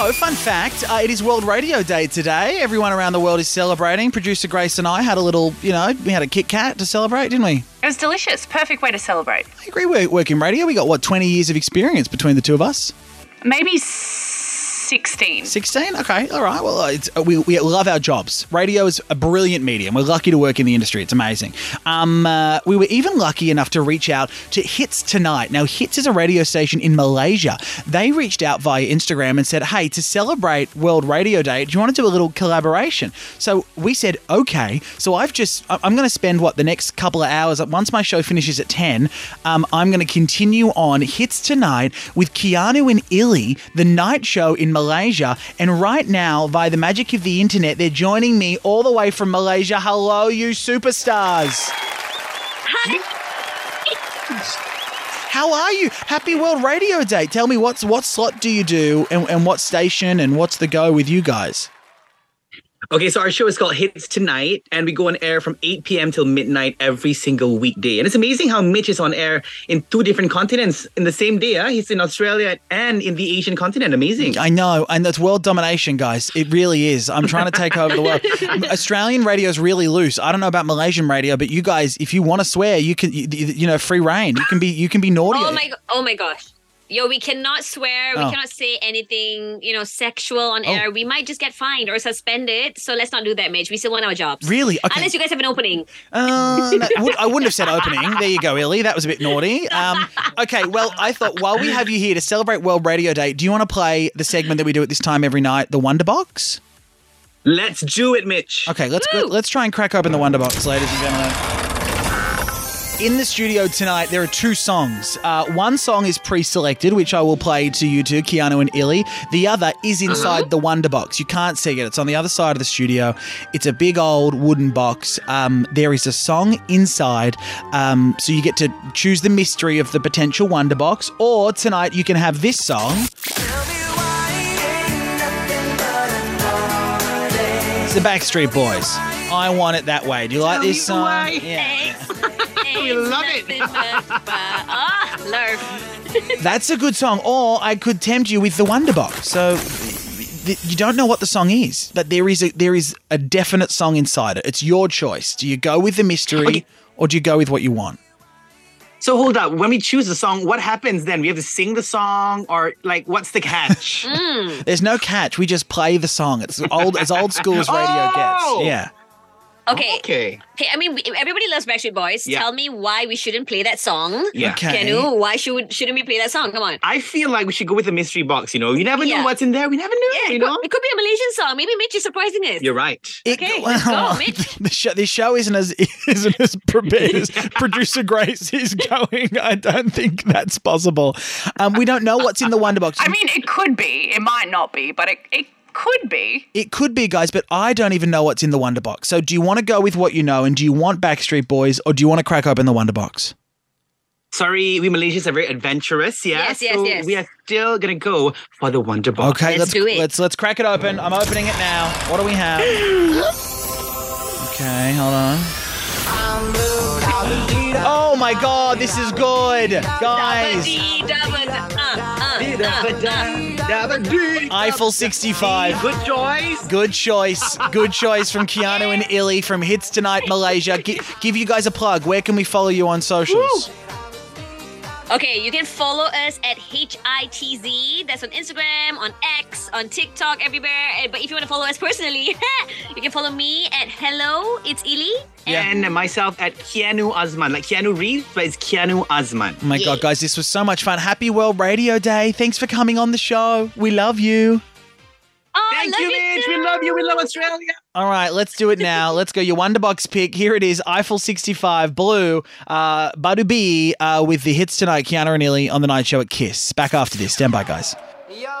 Also, fun fact, it is World Radio Day today. Everyone around the world is celebrating. Producer Grace and I had a little, we had a Kit Kat to celebrate, didn't we? It was delicious. Perfect way to celebrate. I agree. We work in radio. We got, 20 years of experience between the two of us? Maybe 16. 16? Okay, all right. Well, we love our jobs. Radio is a brilliant medium. We're lucky to work in the industry. It's amazing. We were even lucky enough to reach out to Hits Tonight. Now, Hits is a radio station in Malaysia. They reached out via Instagram and said, hey, to celebrate World Radio Day, do you want to do a little collaboration? So we said, okay. So I'm going to spend, the next couple of hours, once my show finishes at 10, I'm going to continue on Hits Tonight with Keanu and Illy, the night show in Malaysia, and right now, via the magic of the internet, they're joining me all the way from Malaysia. Hello, you superstars. Hi. How are you? Happy World Radio Day. Tell me, what slot do you do, and what station, and what's the go with you guys? Okay, so our show is called Hits Tonight, and we go on air from 8 p.m. till midnight every single weekday. And it's amazing how Mitch is on air in 2 different continents in the same day. He's in Australia and in the Asian continent. Amazing. I know, and that's world domination, guys. It really is. I'm trying to take over the world. Australian radio is really loose. I don't know about Malaysian radio, but you guys, if you want to swear, you can, free reign. You can be naughty. Oh my gosh. Yo, we cannot swear. We cannot say anything, sexual on air. We might just get fined or suspended. So let's not do that, Mitch. We still want our jobs. Really? Okay. Unless you guys have an opening. I wouldn't have said opening. There you go, Illy. That was a bit naughty. Okay, well, I thought while we have you here to celebrate World Radio Day, do you want to play the segment that we do at this time every night, the Wonder Box? Let's do it, Mitch. Okay, let's try and crack open the Wonder Box, ladies and gentlemen. In the studio tonight, there are 2 songs. One song is pre-selected, which I will play to you two, Keanu and Illy. The other is inside the Wonder Box. You can't see it. It's on the other side of the studio. It's a big old wooden box. There is a song inside, so you get to choose the mystery of the potential Wonder Box. Or tonight, you can have this song. It's the Backstreet Boys. I Want It That Way. Do you like this song? Yeah. We love it. Love. That's a good song. Or I could tempt you with the Wonder Box. So you don't know what the song is, but there is a definite song inside it. It's your choice. Do you go with the mystery or do you go with what you want? So hold up. When we choose a song, what happens then? We have to sing the song, or what's the catch? There's no catch. We just play the song. It's as old school as radio gets. Yeah. Okay. I mean, everybody loves Backstreet Boys. Yeah. Tell me why we shouldn't play that song. Yeah. Okay. Keanu, why shouldn't we play that song? Come on. I feel like we should go with the mystery box, You never know what's in there. We never know, It could be a Malaysian song. Maybe Mitch is surprising us. You're right. Okay, let's go, Mitch. This show isn't as prepared as producer Grace is going. I don't think that's possible. We don't know what's in the Wonder Box. I mean, it could be. It might not be, but it could be. It could be, guys, but I don't even know what's in the Wonder Box. So do you want to go with what you know, and do you want Backstreet Boys, or do you want to crack open the Wonder Box? Sorry, we Malaysians are very adventurous, yeah? Yes. We are still going to go for the Wonder Box. Okay, let's do it. Let's crack it open. I'm opening it now. What do we have? Okay, hold on. Oh my God, this is good, guys. Eiffel 65. Good choice. Good choice from Keanu and Illy from Hits Tonight Malaysia. Give you guys a plug. Where can we follow you on socials? Okay, you can follow us at HITZ. That's on Instagram, on X, on TikTok, everywhere. But if you want to follow us personally, you can follow me at Hello, it's Illy. And myself at Keanu Azman. Like Keanu Reeves, but it's Keanu Azman. Oh my God, guys, this was so much fun. Happy World Radio Day. Thanks for coming on the show. We love you. Oh, Thank you, Mitch. We love you. We love Australia. All right, let's do it now. Let's go. Your Wonderbox pick. Here it is. Eiffel 65 Blue. Badu B with the Hits Tonight. Keanu and Illy on the night show at Kiss. Back after this. Stand by, guys. Yo,